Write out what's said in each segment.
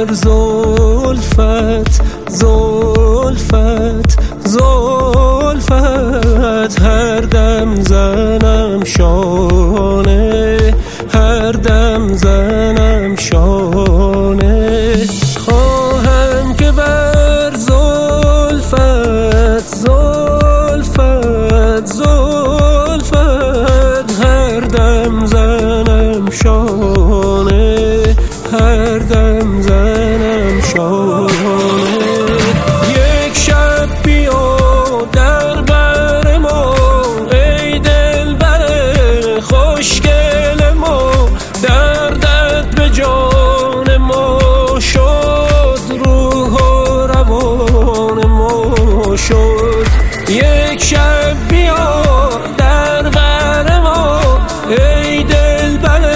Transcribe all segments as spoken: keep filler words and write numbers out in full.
بر زلفت زلفت زلفت هر دم زنم شانه هر دم زنم شانه خواهم که بر زلفت زلفت زلفت هر دم زنم شانه هر دم زنم شانه یک شب بیا در بر ما ای دلبر خوشگل ما دردت به جان ما شد روح و روان ما شد یک شب بیا در بر ما ای دلبر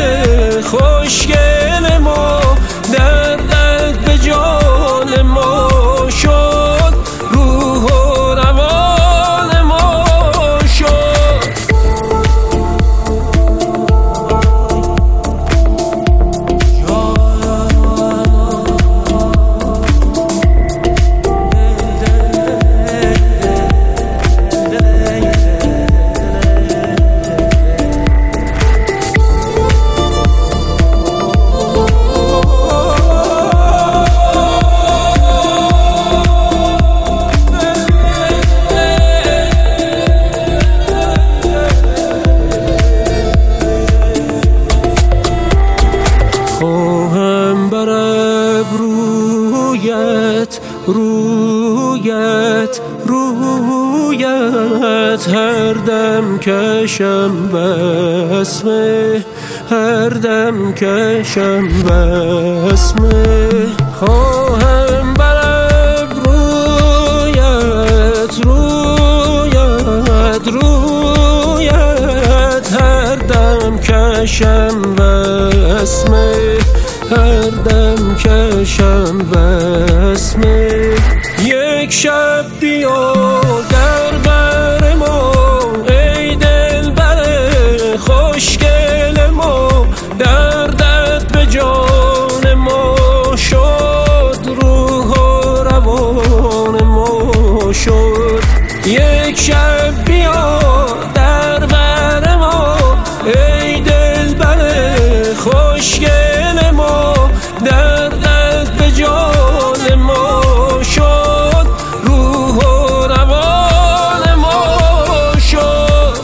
خوشگل ما دردت به جان ما شد روح و روان ما شد خواهم بر ابرویت رویت رویت هر دم کشم بسمه هر دم کشم بسمه خواهم بر ابرویت رویت رویت هر دم کشم بسمه هر دم کشم بسمه یک شب بیا در بر ما ای دلبر خوشگل ما دردت به جان ما شد روح و روان ما شد یک شب بیا در بر ما ای دلبر خوشگل ما دردت به جان ما شد روح و روان ما شد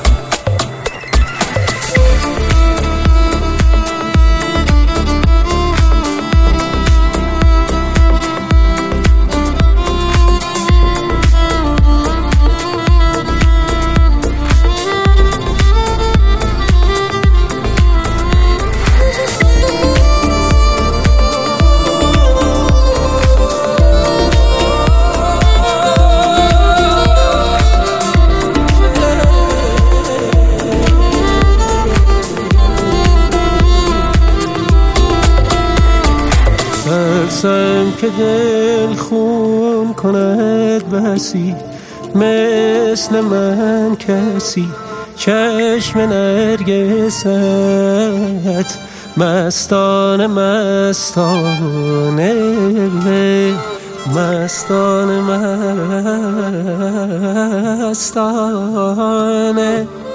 ترسم که دل خون کند بسی مثل من کسی چشم نرگست مستانه مستانه مستانه مستانه